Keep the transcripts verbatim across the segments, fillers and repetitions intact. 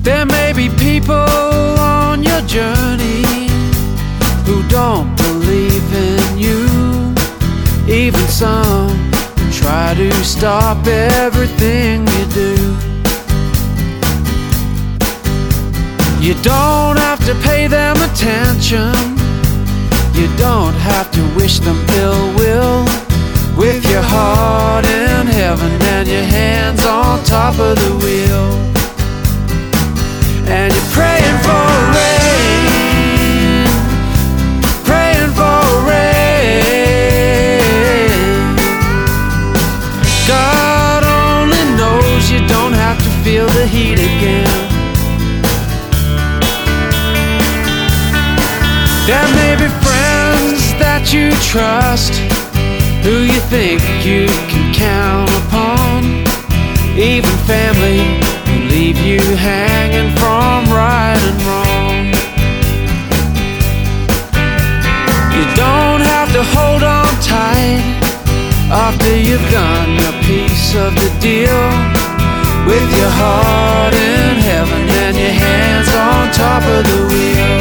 There may be people on your journey who don't believe in you, even some who try to stop everything you do. You don't have to pay them attention, you don't have to wish them ill will. With your heart in heaven and your hands on top of the wheel, and you're praying for rain, praying for rain. God only knows you don't have to feel the heat again. There may be friends that you trust, who you think you can count upon, even family who leave you hanging from right and wrong. You don't have to hold on tight after you've done your piece of the deal. With your heart in heaven and your hands on top of the wheel,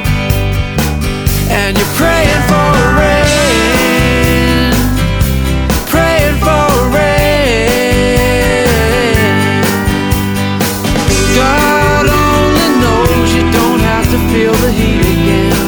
and you're praying for rain, praying for rain. God only knows you don't have to feel the heat again.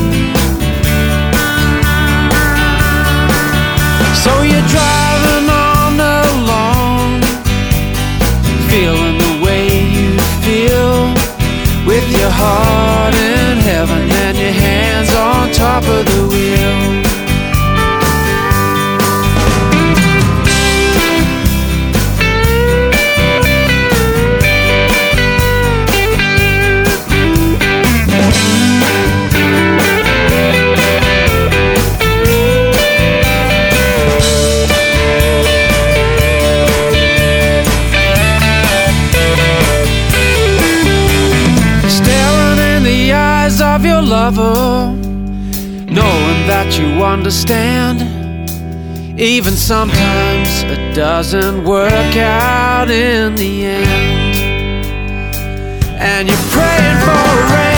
So you're driving on along, feeling the way you feel, with your heart in heaven and your hands on top of the wheel. Of your lover, knowing that you understand, even sometimes it doesn't work out in the end, and you're praying for rain.